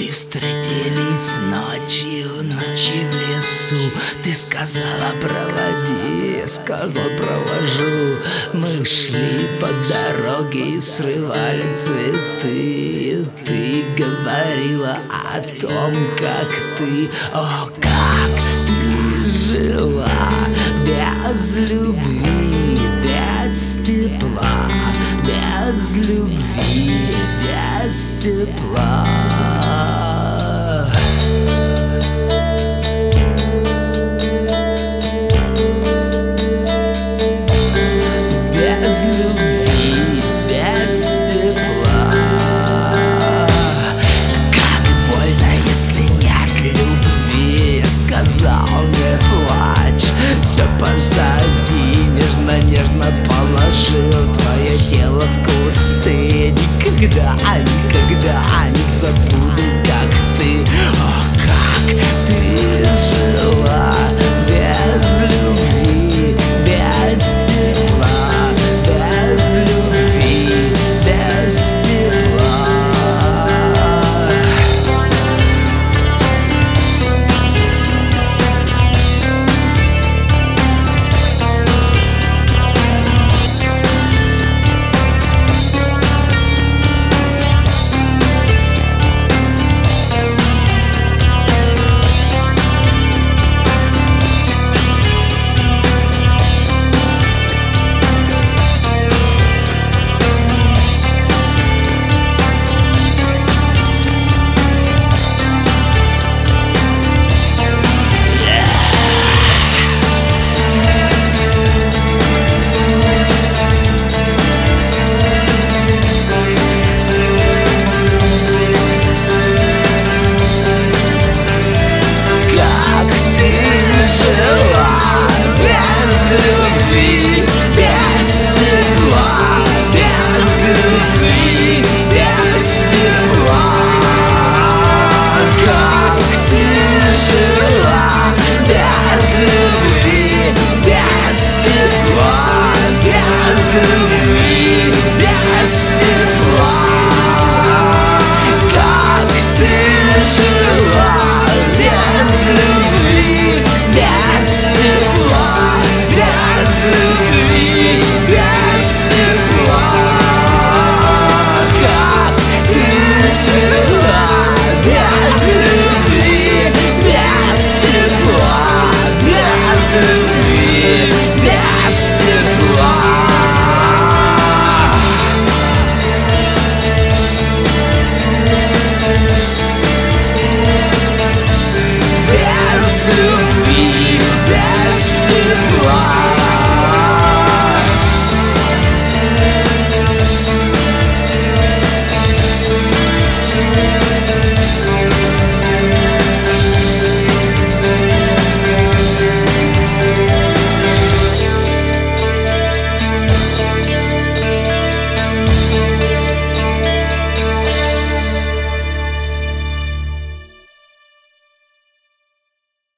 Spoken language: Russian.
Мы встретились ночью в лесу. Ты сказала проводи, я сказал провожу. Мы шли по дороге и срывали цветы. Ты говорила о том, как ты, о, как ты жила без любви, без тепла, без любви, без тепла. Без любви, без тепла. Как больно, если нет любви. Я сказал, не плачь, все позади. Нежно-нежно положил твое тело в кусты. Никогда не забуду